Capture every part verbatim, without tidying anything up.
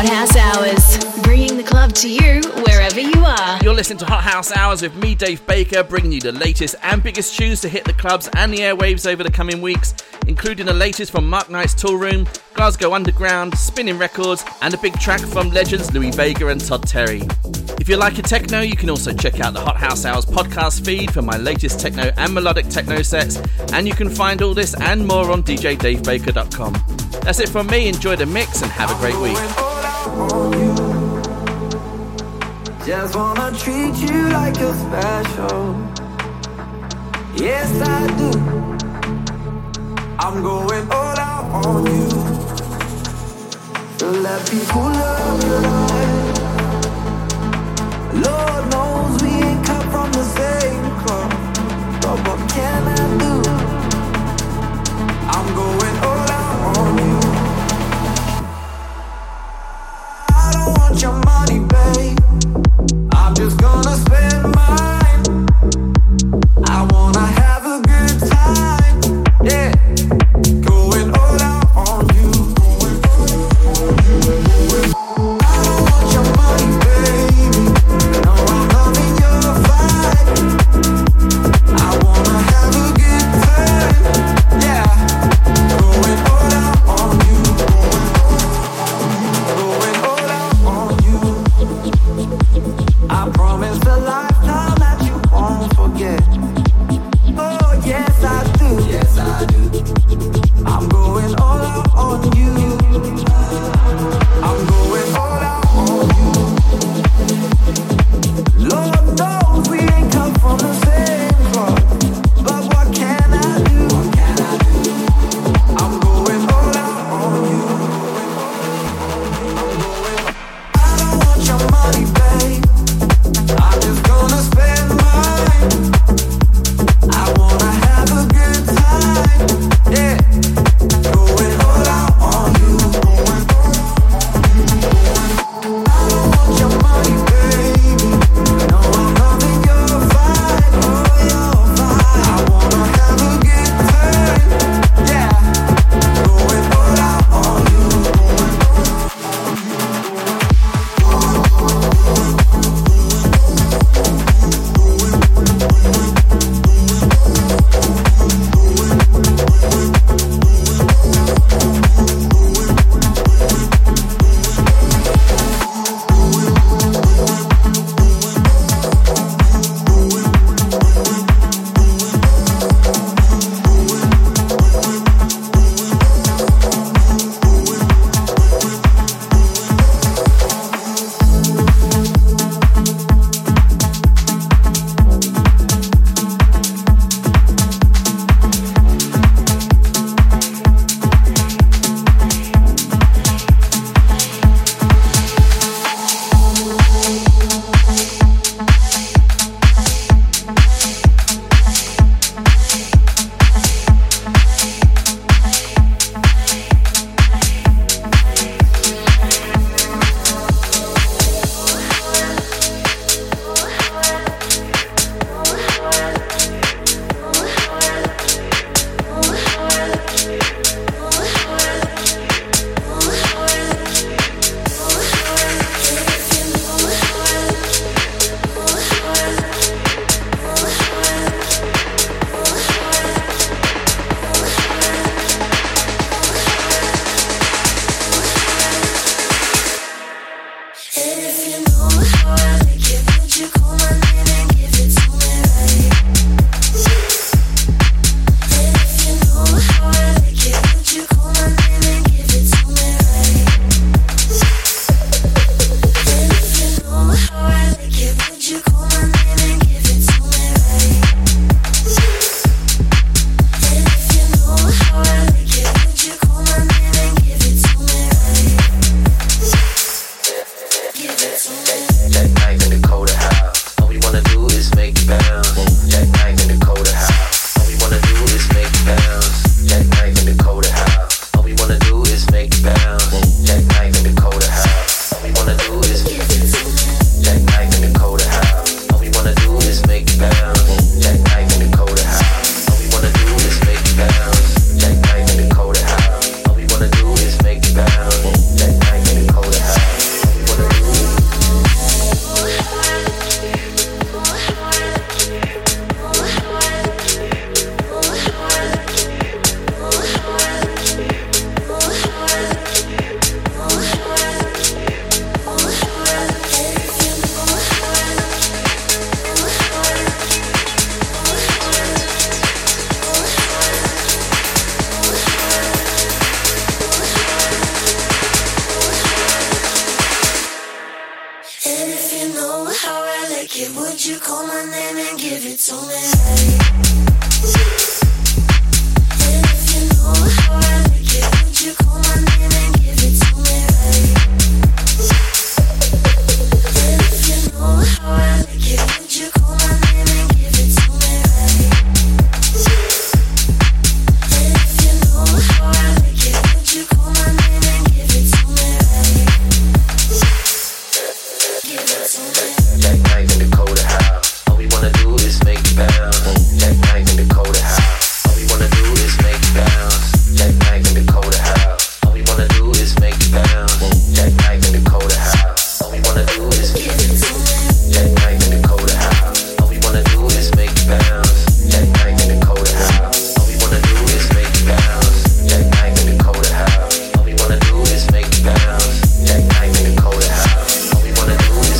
Hot House Hours, bringing the club to you wherever you are. You're listening to Hot House Hours with me, Dave Baker, bringing you the latest and biggest tunes to hit the clubs and the airwaves over the coming weeks, including the latest from Mark Knight's Tool Room, Glasgow Underground, Spinning Records, and a big track from legends Louis Vega and Todd Terry. If you like a techno, you can also check out the Hot House Hours podcast feed for my latest techno and melodic techno sets, and you can find all this and more on d j dave baker dot com. That's it from me. Enjoy the mix and have a great week. Just wanna treat you like you're special. Yes, I do. I'm going all out on you. So let people love you like. Lord knows we ain't come from the same cloth, but what can I do? I'm going all out on you. I don't want your money, babe. I'm just gonna spend mine. I wanna have a good time, yeah. Going all out on you. I don't want your money, baby. No, I'm loving your vibe. I wanna have a good time, yeah. Going all out on you. Going all out on you. I promise a lifetime that you won't forget. Oh yes I do. Yes I do. I'm going all out on you. I'm going all out on you. Lord knows we ain't come from the same cloth, but what can I do? What can I do? I'm going all out on you. I'm going. I don't want your money, babe. I'm just gonna spend mine. I wanna have a good time, yeah. Going all out on you. I don't want your money, baby. No, I'm loving your vibe, oh your vibe. I wanna have a good time, yeah. Going all out on you. That night in the cold house, all we wanna do like it, would you call my name and give it to me? Hey. And if you know how I like it, would you call my name and give it to me? Hey. And if you know how I like it, would you call my name and give it to me? Hey. And if you know how I like it, would you call my name and give it to me? Hey. Give it to me. Jackknife in Dakota house. All we wanna do is make it bounce. Jackknife in Dakota house. All we wanna do is make it bounce. Jackknife in Dakota house. All we wanna do is make it bounce. Jackknife in Dakota house. All we wanna do is give it to me. Jackknife in Dakota house. All we wanna do is make it bounce. Jackknife in Dakota house. All we wanna do is make it bounce. Jackknife in Dakota house. All we wanna do is make it bounce. Jackknife in Dakota house. All we wanna do is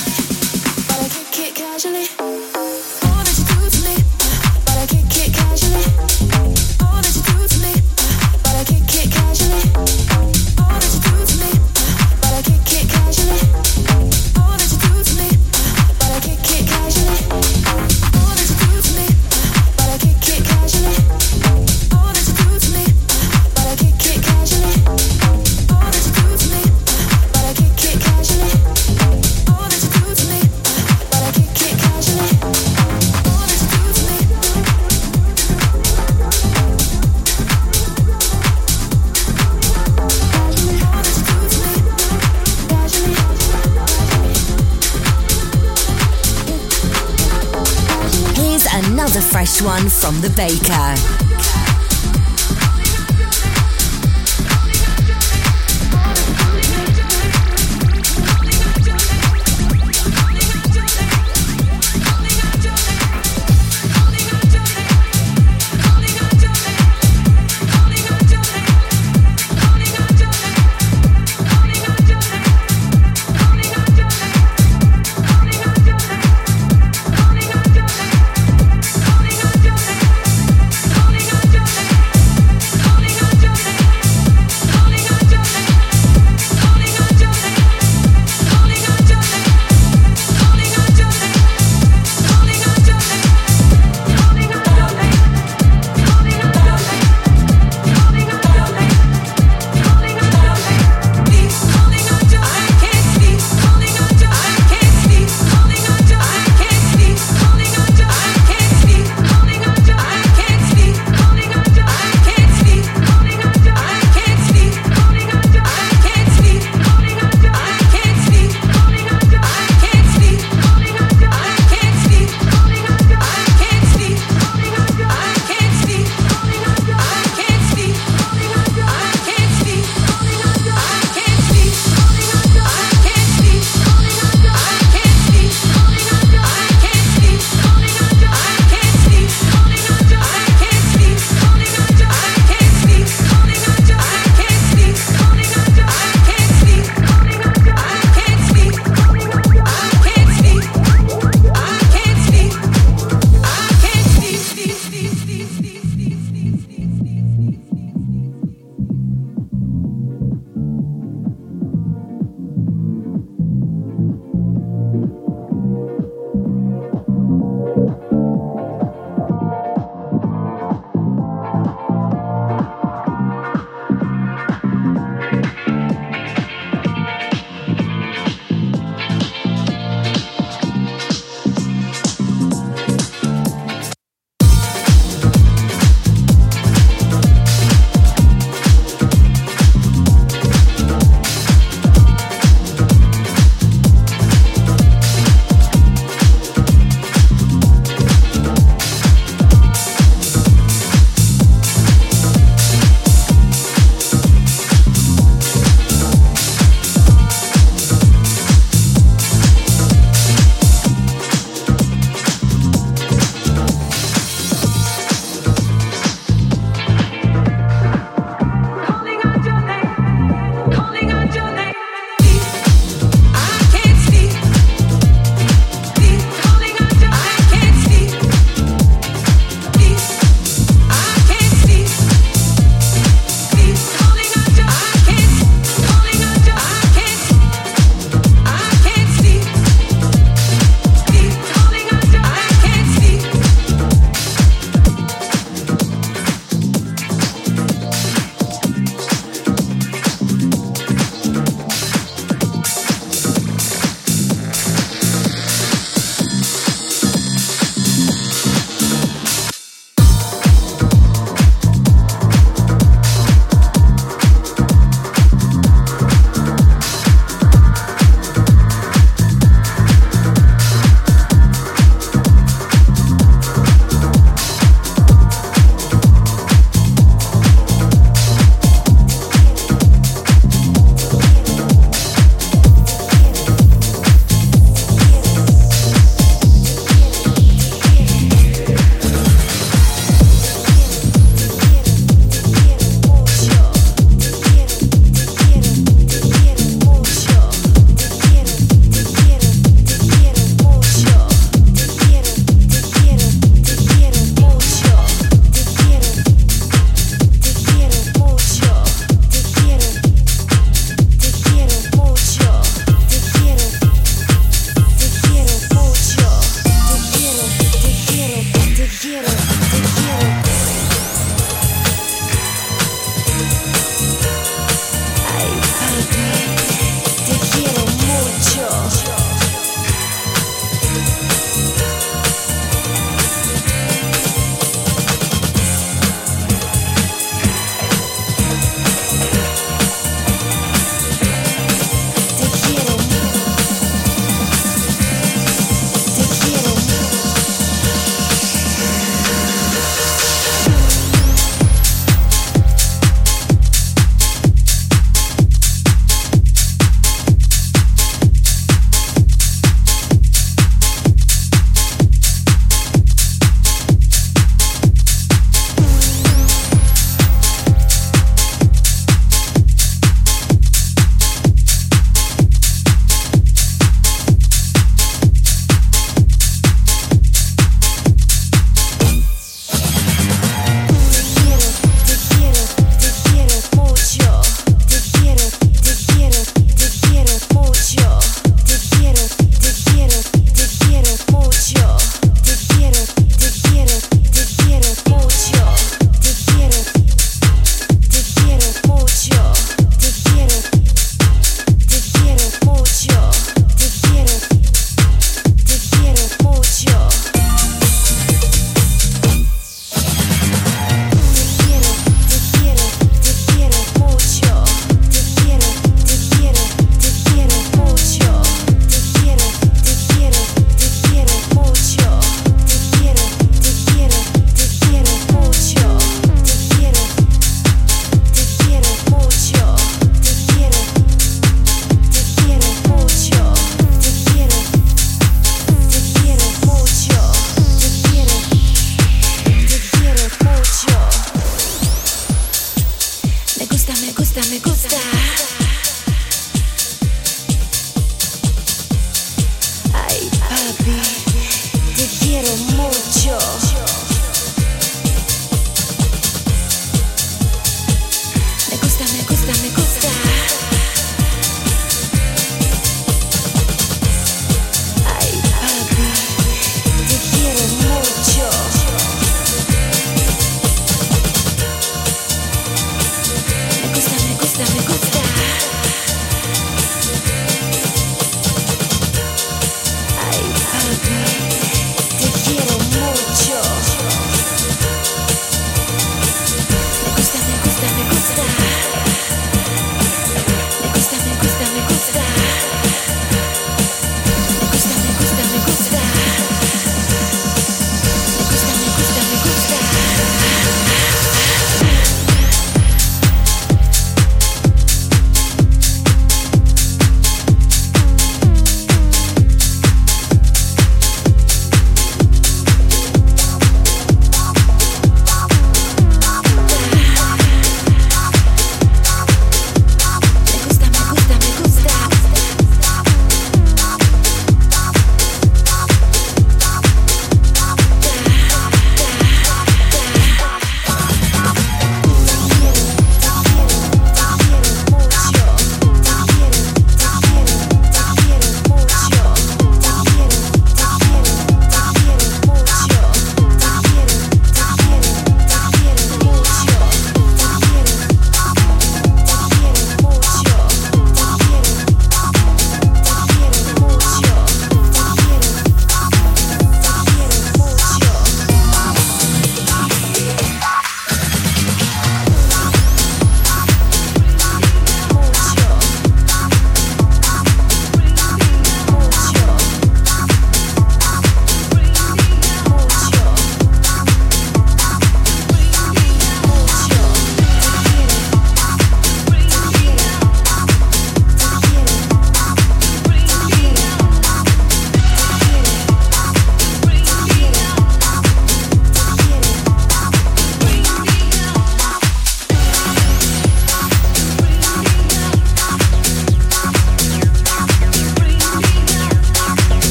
all that you do to me, but I kick it casually. was a fresh one from The Baker.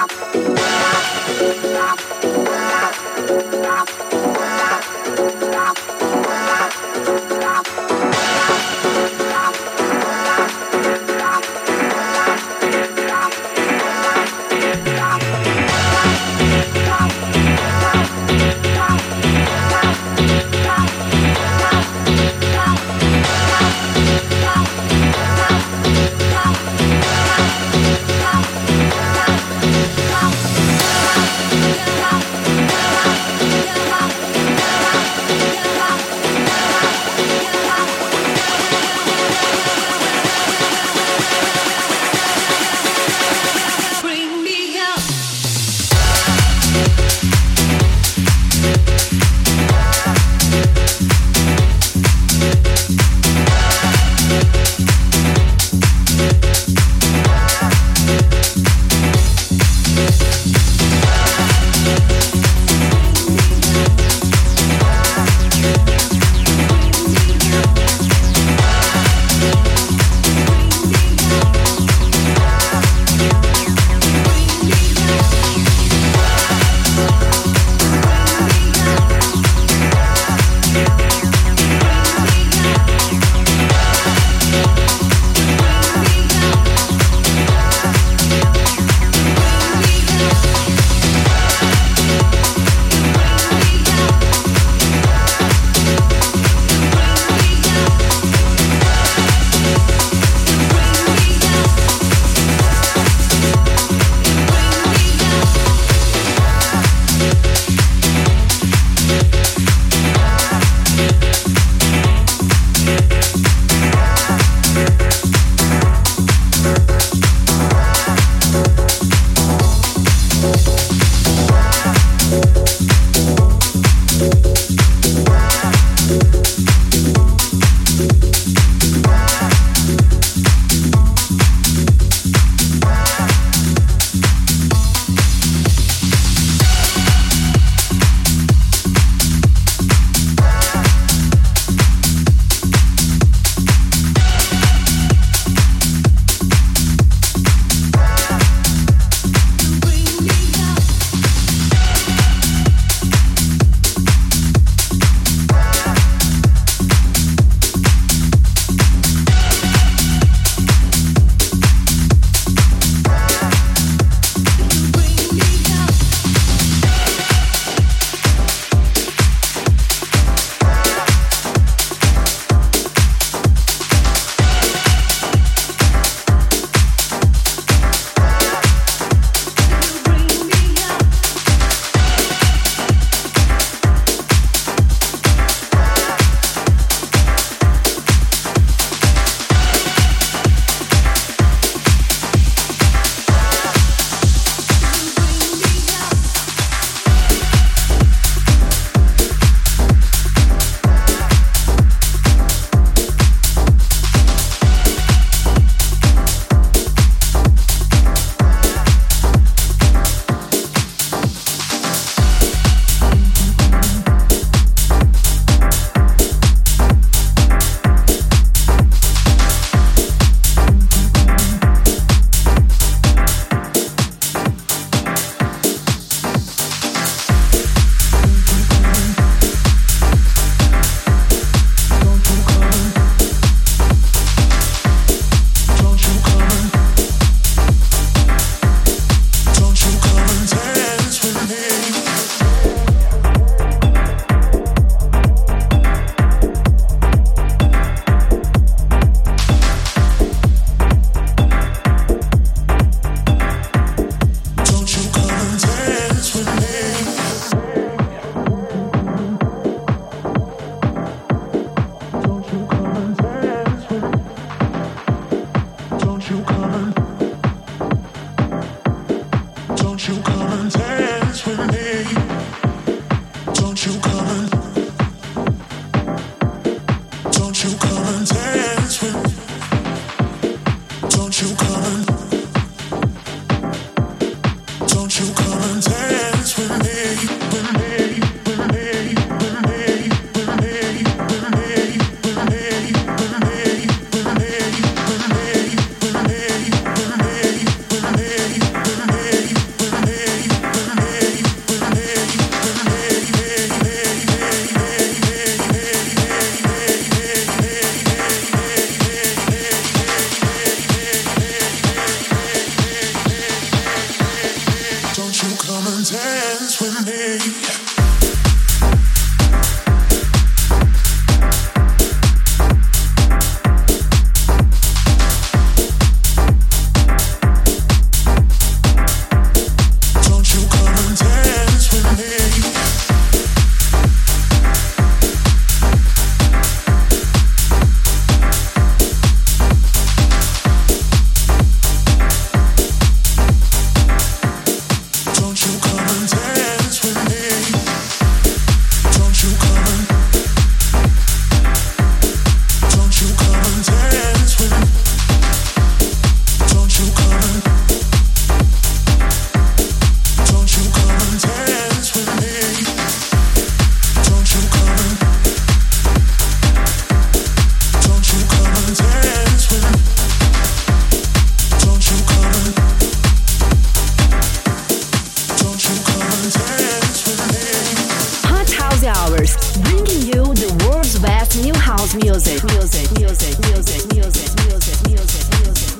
Wow. house music, music, music, music, music, music, music, music, music.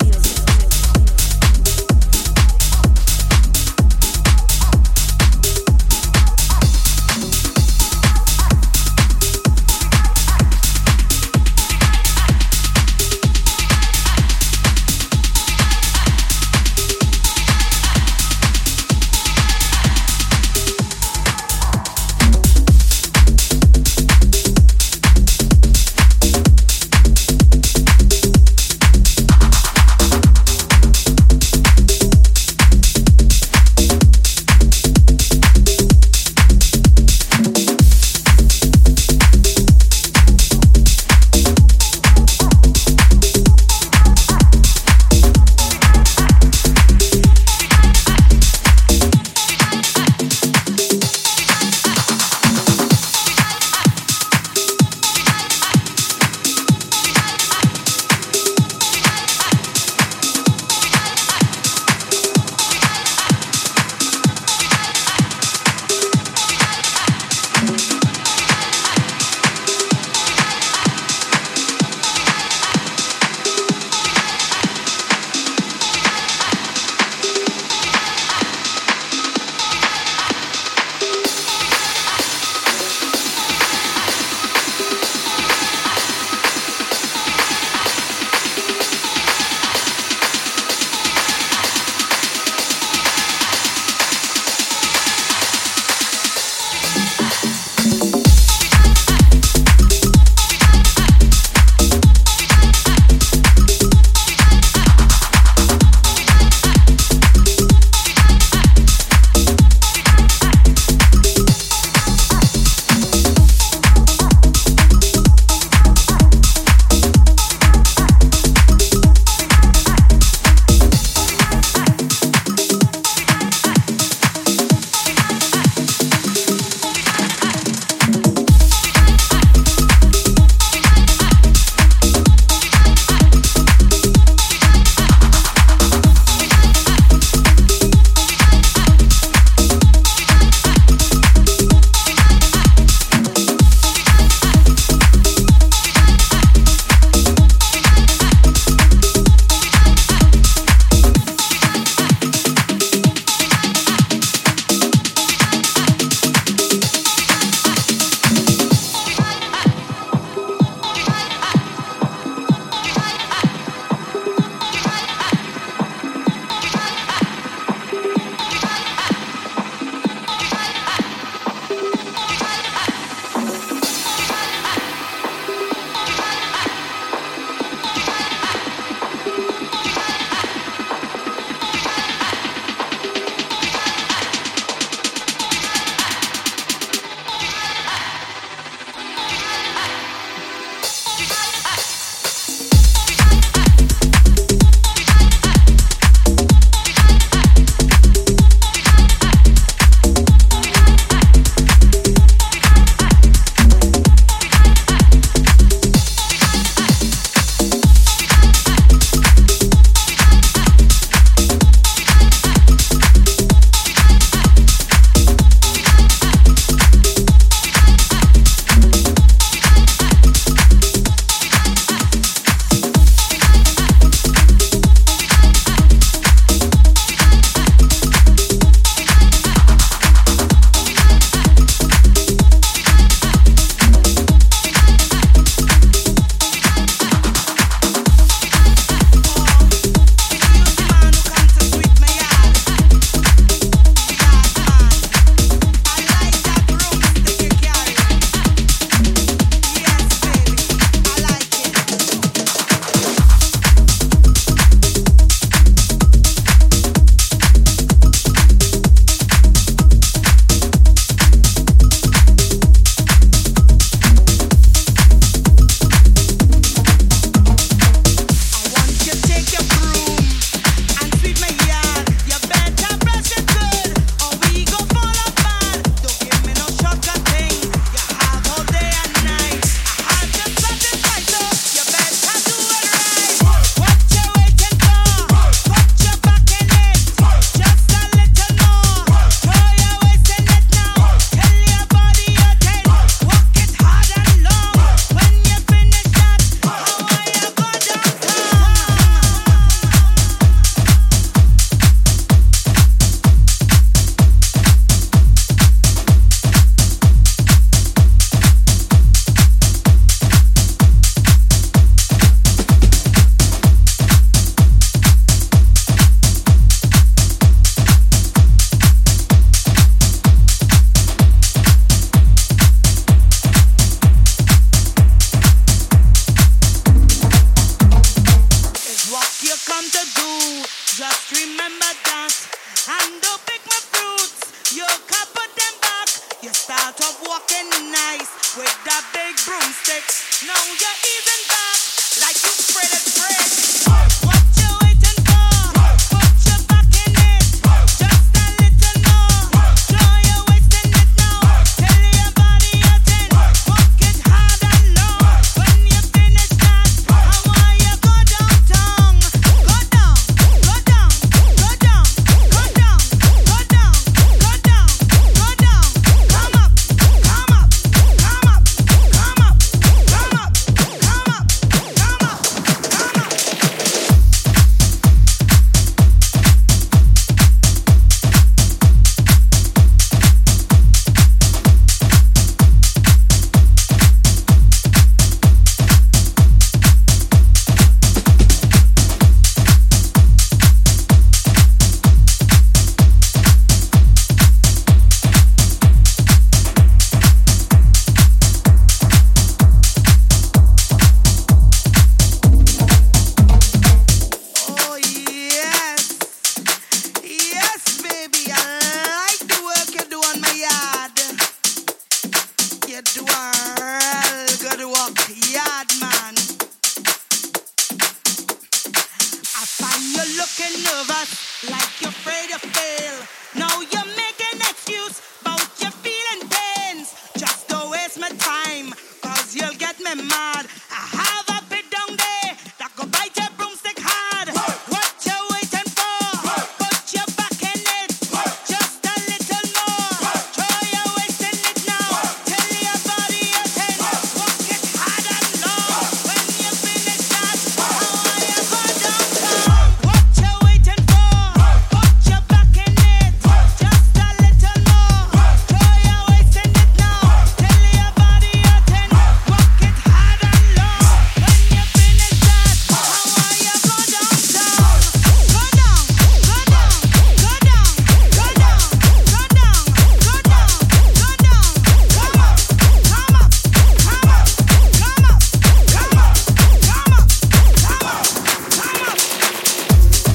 broomstick. Now you're easing back like you spread it fresh. What you waiting for? Put your back in it. Just a little more. Show you wasting it now. Tell your body you're ten. Walk it hard and low. When you finish that, how are you go downtown? Go down, go down, go down, go down, go down, go down, go down. Come up, come up, come up, come up, come up, come up, come up, come up. Oh yes, yes, baby, I like the work you do on my yard. You do a real good work, yard man. I find you looking nervous, like you're afraid to fail. Now you're making excuse about your feeling pains. Just don't waste my time, cause you'll get me mad. I have a bit down there that go bite your broomstick hard. What you waiting for? Put your back in it. Just a little more. Show you wasting it now. Tell your body you're ten. Walk it hard and low. When you finish that, how are you go downtown? What you waiting for? Put your back in it. Just a little more. Show you wasting it now. Tell your body you're ten. Walk it hard and low. When you finish that, how are you go downtown? Go down, go down, go down, go down, go down, go down, go down. Come up, come up, come up, come up, come up, come up, come up, come up.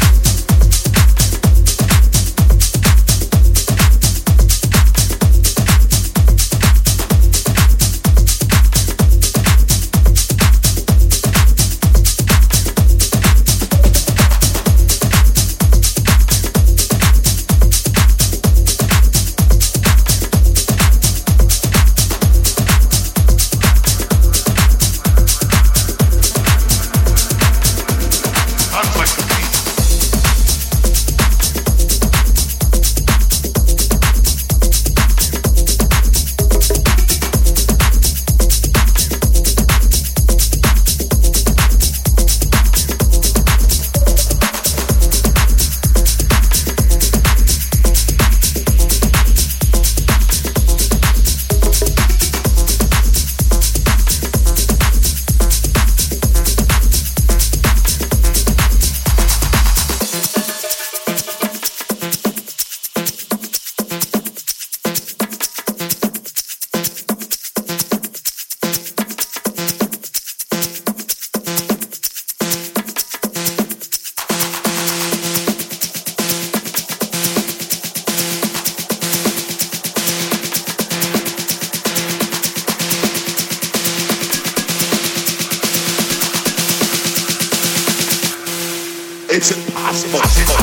It's impossible.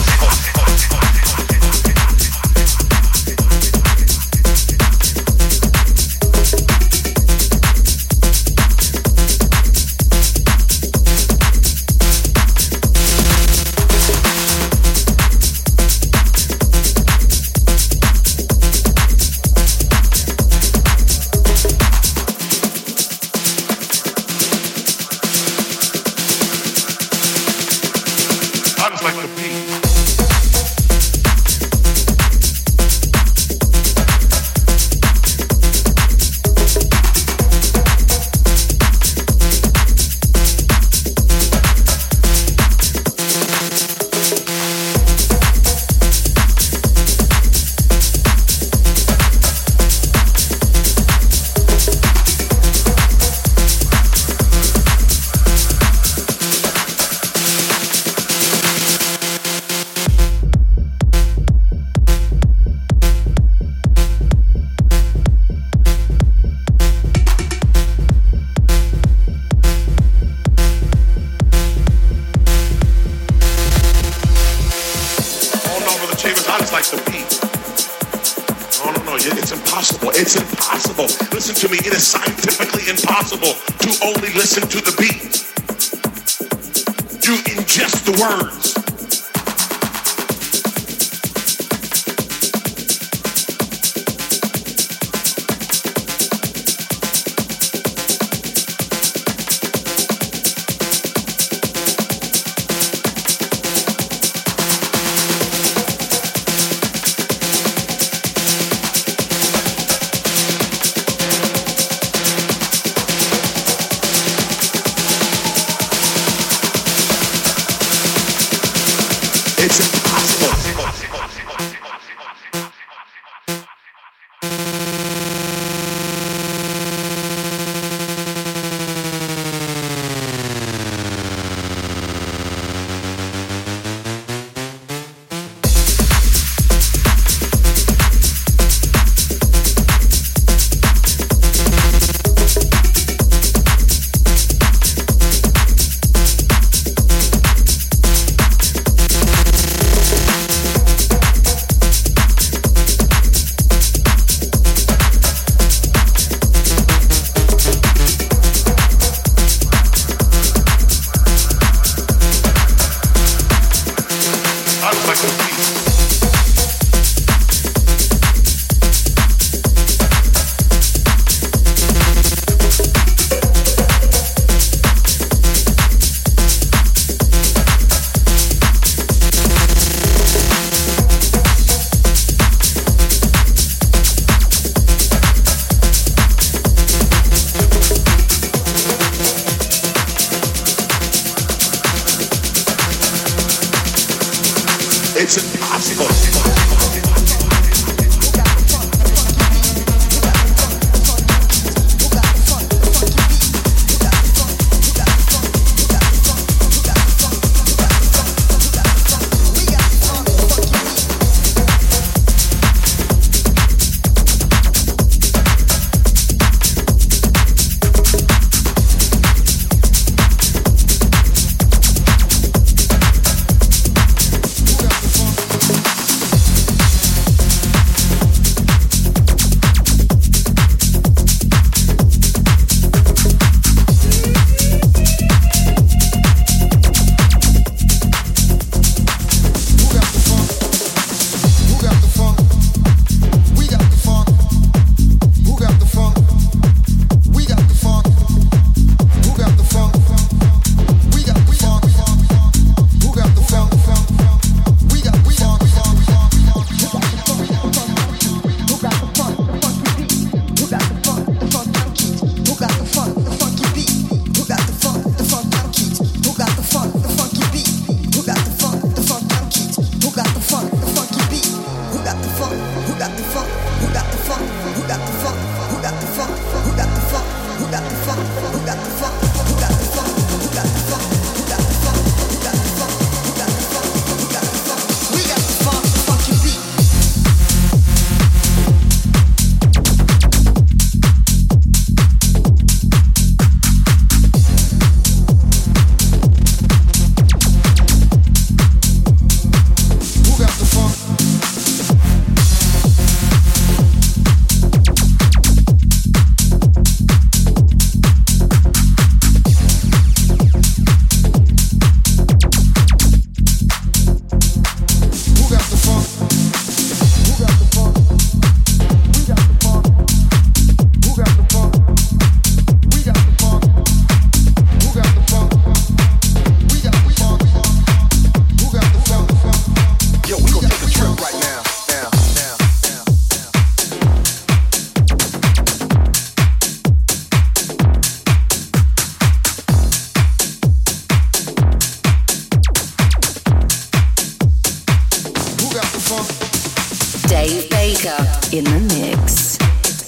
Sounds like the beat. to me, it is scientifically impossible to only listen to the beat. You ingest the words. It's impossible. It's impossible. Dave Baker in the mix.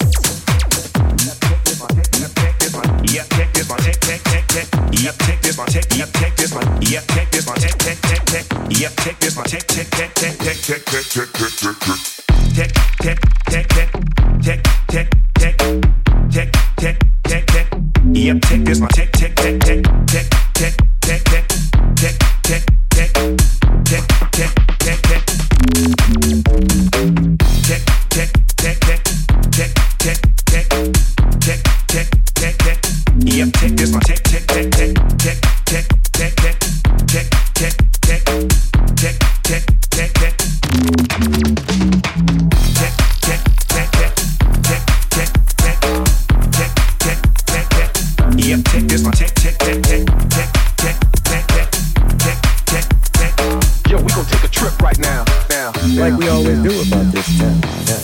Yep, check this my check check check check. Yep, check this my check. Yep, check this my. Yep, check this my check check check check. Yep, check this my check check check check check check check check check check check. Check check check check check check check check check check check. Yep, check this my check check check check check check check check check check check check check check check. Check check check check check check check check check Yep, check this my check check check check check check check check check check check check check check check. Yep, check this my check check check check check check check check check check check. Yo, we gon' take a trip right now, now. Like we always do about this time.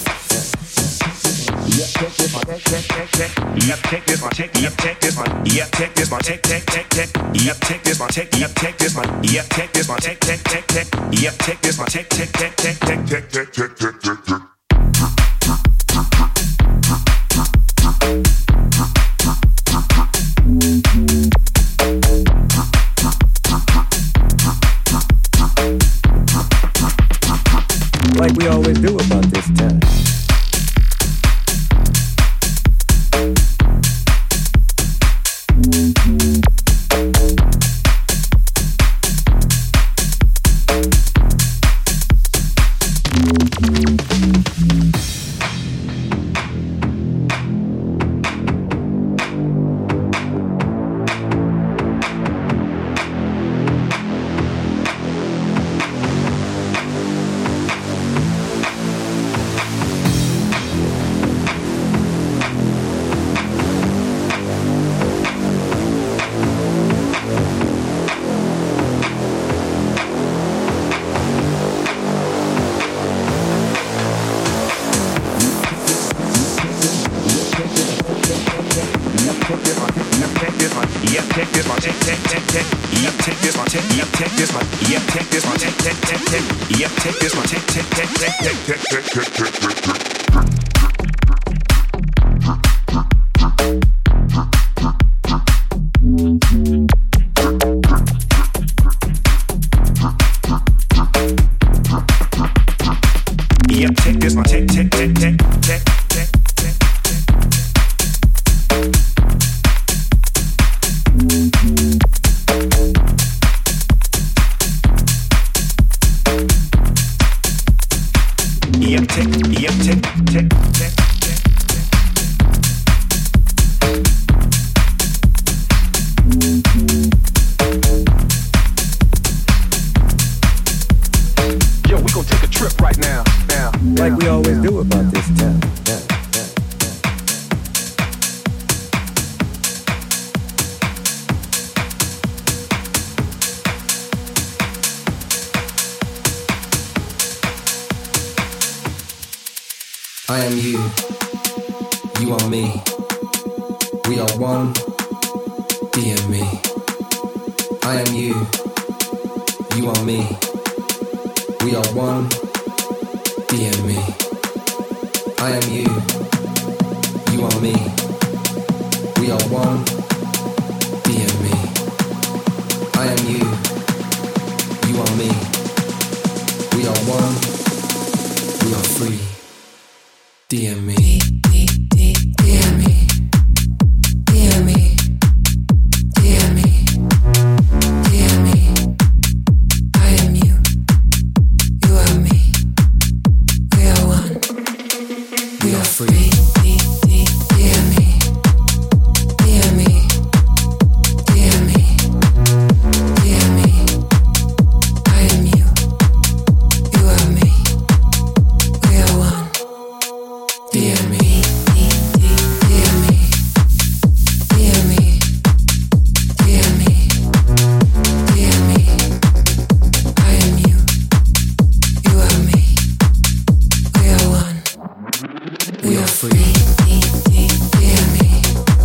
Yep, check this my check check check check. Yep, check this my check. Yep, check this my. Yep, check this my check check check check. Yep, check this my check. Yep, check this my. Yep, check this my check check check check. Yep, check this my check check check check check check check check check check check. Like we always do about this time. I am you, you are me, we are one, D and me. I am you, you are me, we are one, D and me. I am you, you are me, we are one, D and me. I am you, you are me, we are one, we are free. D M me, D M me, D M me, D M me, D M me. I am you, you are me, we are one, we are free. D M me, D M me, D M me, D M me. I am you, you are me, we are one. D M me, D M me, D M me, D M me, D M me. I am you, you are me, we are one, we are free. D M me,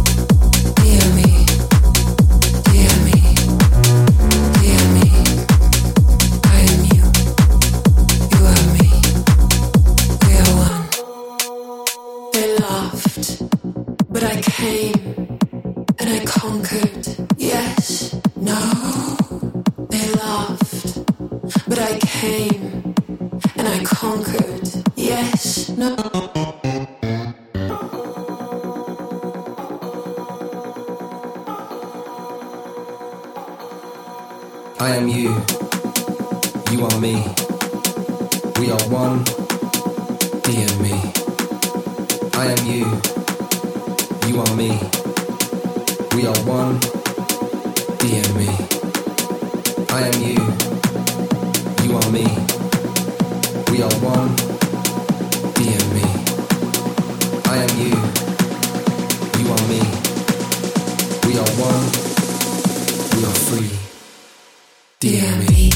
D M me, D M me, D M me. I am you, you are me, we are one. They laughed, but I came and I conquered. Yes, no. They laughed, but I came and I conquered. Yes, no. I am you, you are me, we are one, D and me. I am you, you are me, We are one, D and me. I am you, you are me. We are one, D and me. I am you, you are me. We are one, we are free. D and me.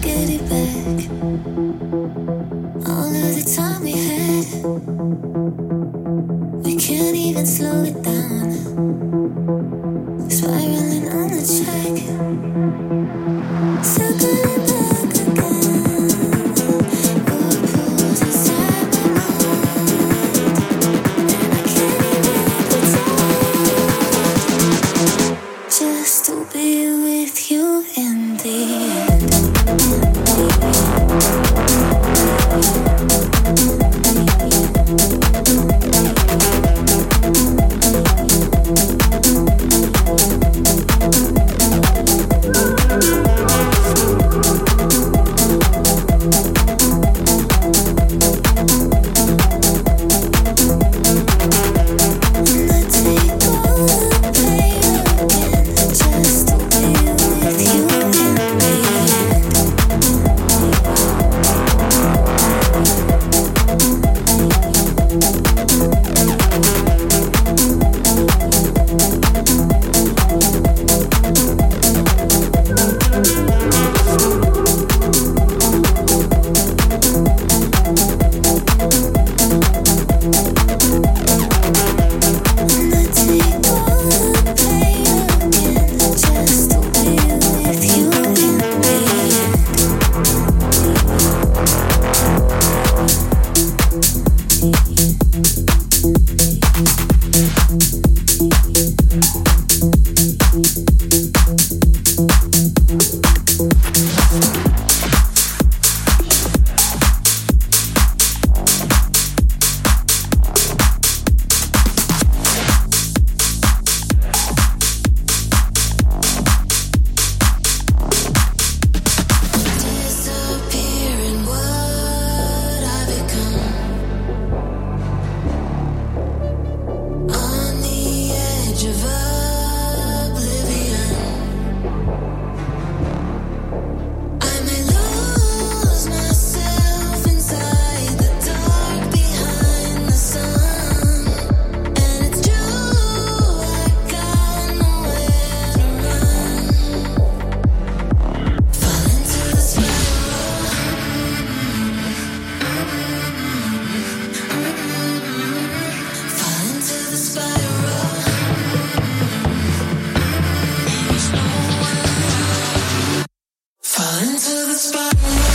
get it back. All of the time we had, we can't even slow it down. Spiraling on the track, circling back again. Whirlpools inside my mind, and I can't even pretend just to be with you in the end. Fall into the spot.